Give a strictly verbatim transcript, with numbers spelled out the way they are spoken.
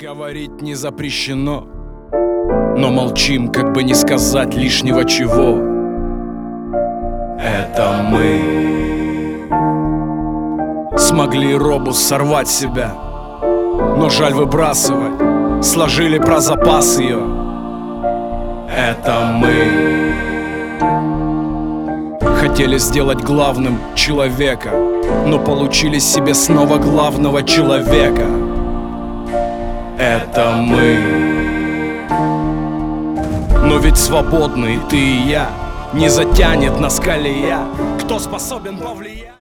Говорить не запрещено, но молчим, как бы не сказать лишнего чего. Это мы смогли робус сорвать себя, но жаль выбрасывать, сложили про запас ее. Это мы хотели сделать главным человека, но получили себе снова главного человека. Это мы. Но ведь свободный ты и я, не затянет нас колея. Кто способен повлиять?